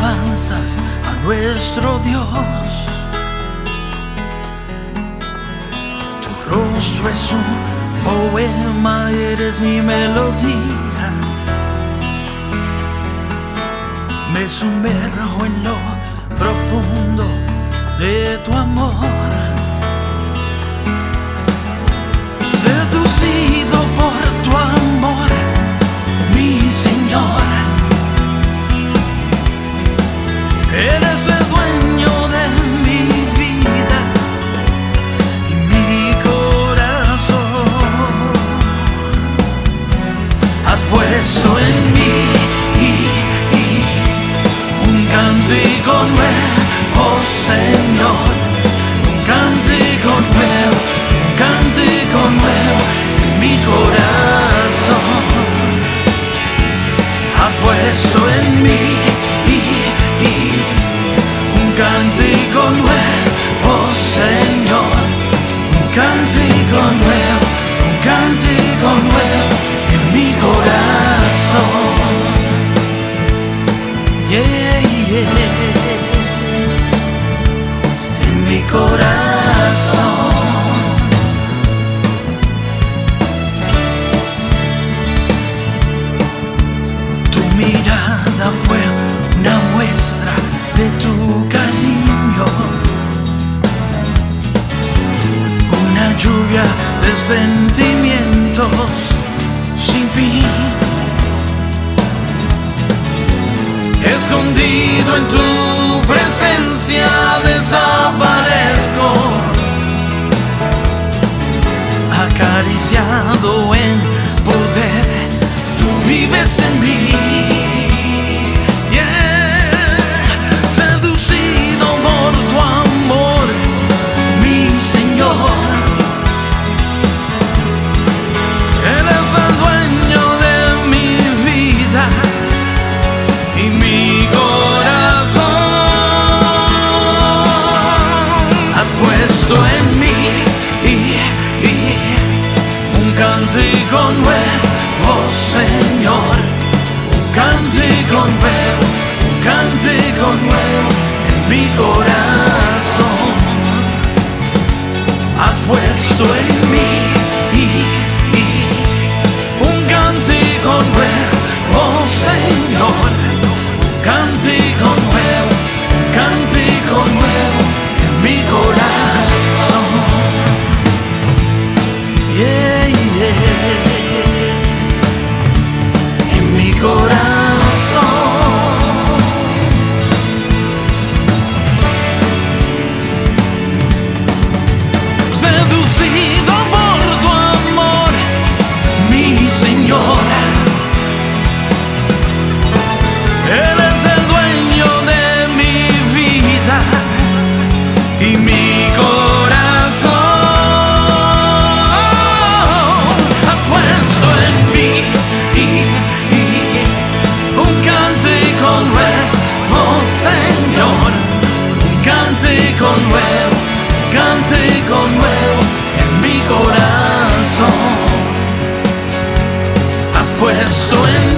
alabanzas a nuestro Dios. Tu rostro es un poema, eres mi melodía. Me sumerjo en lo profundo de tu amor. Seducido por tu amor, mi Señor. Eres el dueño de mi vida y mi corazón. Has puesto en mí un cántico nuevo, Señor. Un cántico nuevo, un cántico nuevo en mi corazón. Has puesto en mí un cántico nuevo, Señor. Un cántico nuevo, un cántico nuevo en mi corazón. Yeah, yeah. En mi corazón. Tu mirada fue una muestra de tu cariño, una lluvia de sentimientos sin fin. Escondido en tu presencia desaparezco, acariciado en poder, tú vives en mí. En mí un cántico nuevo, Señor. Un cántico nuevo, un cántico nuevo en mi corazón. Has puesto en mí un cántico nuevo, Señor. Un cántico nuevo, un cántico nuevo en mi corazón. Yeah, yeah. En mi corazón. Seducido por tu amor, mi Señor. Eres el dueño de mi vida y mi corazón. Un cántico nuevo, Señor. Un cántico nuevo, un cántico nuevo en mi corazón. Has puesto en